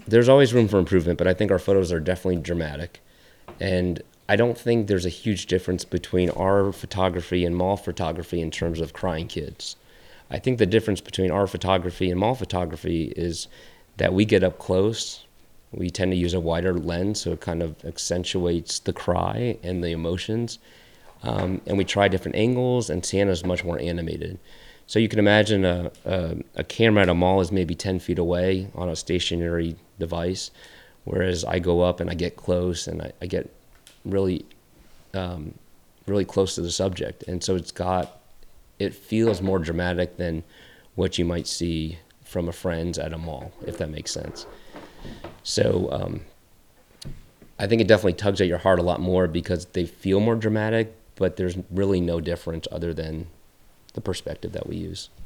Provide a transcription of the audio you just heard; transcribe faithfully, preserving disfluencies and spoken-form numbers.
there's always room for improvement, but I think our photos are definitely dramatic. And I don't think there's a huge difference between our photography and mall photography in terms of crying kids. I think the difference between our photography and mall photography is that we get up close. We tend to use a wider lens, so it kind of accentuates the cry and the emotions. Um, and we try different angles, and Sienna's much more animated. So you can imagine a, a, a camera at a mall is maybe ten feet away on a stationary device, whereas I go up and I get close and I, I get really, um, really close to the subject. And so it's got, it feels more dramatic than what you might see from a friend's at a mall, if that makes sense. So um, I think it definitely tugs at your heart a lot more because they feel more dramatic, but there's really no difference other than the perspective that we use.